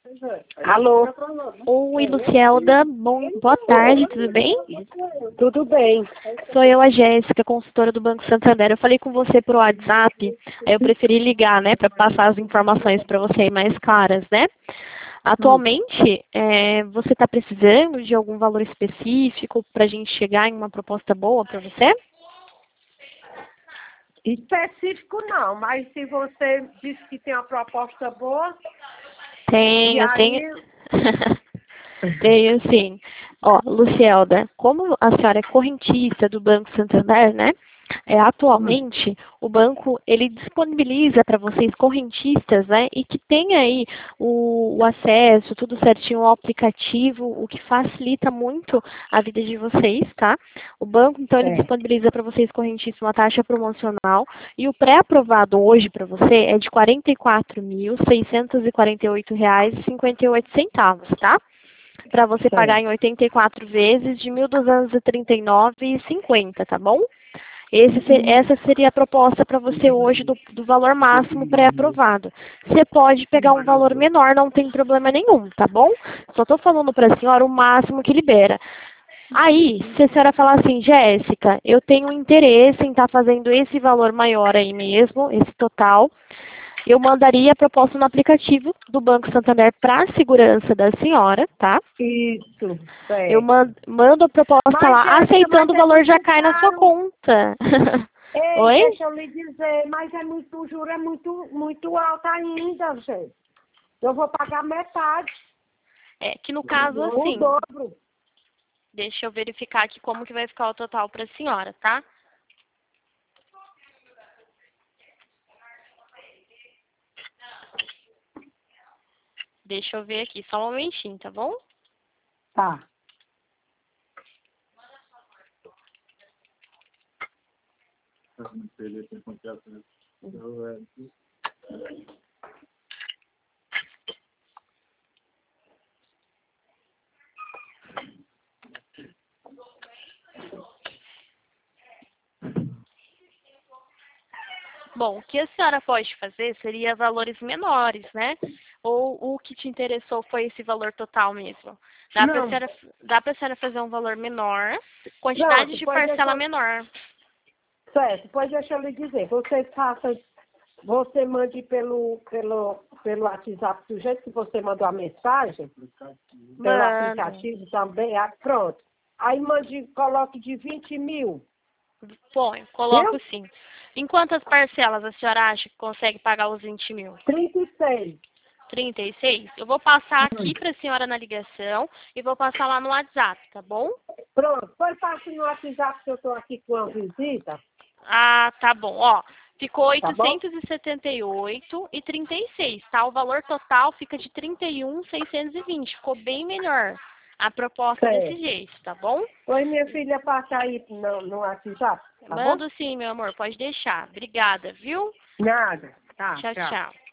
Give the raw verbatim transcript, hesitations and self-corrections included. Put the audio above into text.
Alô? Oi, Lucielda. Bom, boa tarde, tudo bem? Tudo bem. Sou eu, a Jéssica, consultora do Banco Santander. Eu falei com você por WhatsApp, aí eu preferi ligar, né, para passar as informações para você aí mais claras, né? Atualmente, é, você está precisando de algum valor específico para a gente chegar em uma proposta boa para você? Específico não, mas se você disse que tem uma proposta boa, Tenho, e aí... tenho. Tenho sim. Ó, Lucielda, como a senhora é correntista do Banco Santander, né? É, atualmente, o banco, ele disponibiliza para vocês correntistas, né? E que tem aí o, o acesso, tudo certinho ao aplicativo, o que facilita muito a vida de vocês, tá? O banco, então, ele É. disponibiliza para vocês correntistas uma taxa promocional e o pré-aprovado hoje para você é de quarenta e quatro mil, seiscentos e quarenta e oito reais e cinquenta e oito centavos, tá? Para você pagar Certo. em oitenta e quatro vezes de mil duzentos e trinta e nove reais e cinquenta centavos, tá bom? Esse, se- essa seria a proposta para você hoje do, do valor máximo pré-aprovado. Você pode pegar um valor menor, não tem problema nenhum, tá bom? Só estou falando para a senhora o máximo que libera. Aí, se a senhora falar assim, Jéssica, eu tenho interesse em estar fazendo esse valor maior aí mesmo, esse total, eu mandaria a proposta no aplicativo do Banco Santander para a segurança da senhora, tá? Isso, Eu certo. mando, mando a proposta Mas, lá, Jéssica, aceitando mas o é valor já muito cai na sua caro. conta. Ei, Oi? deixa eu lhe dizer, mas é muito, o juro é muito, muito alto ainda, gente. Eu vou pagar metade, É que no caso, o assim, dobro. deixa eu verificar aqui como que vai ficar o total para a senhora, tá? Deixa eu ver aqui, só um momentinho, tá bom? Tá. Bom, o que a senhora pode fazer seria valores menores, né? Ou o que te interessou foi esse valor total mesmo? Dá para a Não, senhora, dá pra senhora fazer um valor menor, quantidade pronto, de pode parcela deixar, menor. certo, pode deixar eu lhe dizer. Você faça, você mande pelo, pelo, pelo WhatsApp do jeito que você mandou a mensagem, pelo Mano, aplicativo também, ah, pronto. Aí mande, coloque de vinte mil, põe, coloco viu? sim. Em quantas parcelas a senhora acha que consegue pagar os vinte mil? trinta e seis. trinta e seis? Eu vou passar aqui para a senhora na ligação e vou passar lá no WhatsApp, tá bom? Pronto, depois passe no WhatsApp que eu estou aqui com uma visita, Ah, tá bom. Ó, ficou tá bom? oitocentos e setenta e oito e trinta e seis, tá? O valor total fica de trinta e um mil seiscentos e vinte. Ficou bem melhor a proposta desse Certo. jeito, tá bom? Oi, minha filha, passa aí no, no WhatsApp, tá bom? Mando sim, meu amor, pode deixar. Obrigada, viu? Nada. Tá, Tchau, tchau. tchau.